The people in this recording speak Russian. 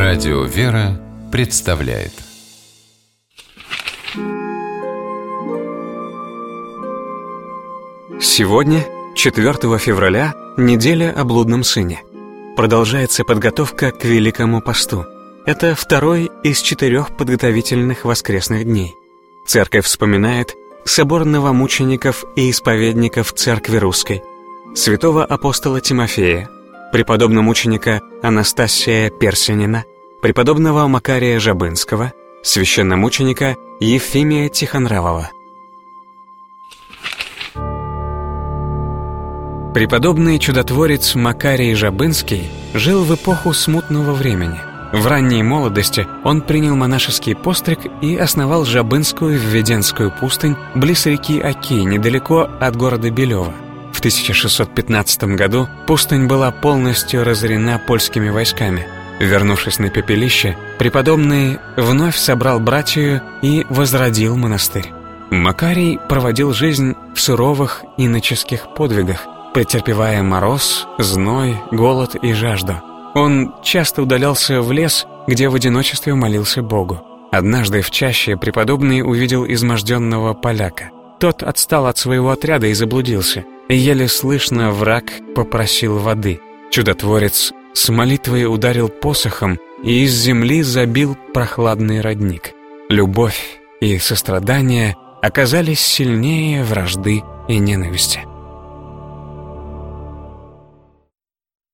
Радио «Вера» представляет. Сегодня, 4 февраля, неделя о блудном сыне. Продолжается подготовка к Великому посту. Это второй из 4 подготовительных воскресных дней. Церковь вспоминает собор новомучеников и исповедников Церкви Русской, святого апостола Тимофея, преподобномученика Анастасия Персинина, преподобного Макария Жабынского, священномученика Ефимия Тихонравова. Преподобный чудотворец Макарий Жабынский жил в эпоху смутного времени. В ранней молодости он принял монашеский постриг и основал Жабынскую Введенскую пустынь близ реки Оки, недалеко от города Белева. В 1615 году пустынь была полностью разорена польскими войсками. Вернувшись на пепелище, преподобный вновь собрал братью и возродил монастырь. Макарий проводил жизнь в суровых иноческих подвигах, претерпевая мороз, зной, голод и жажду. Он часто удалялся в лес, где в одиночестве молился Богу. Однажды в чаще преподобный увидел изможденного поляка. Тот отстал от своего отряда и заблудился. Еле слышно враг попросил воды. Чудотворец с молитвой ударил посохом и из земли забил прохладный родник. Любовь и сострадание оказались сильнее вражды и ненависти.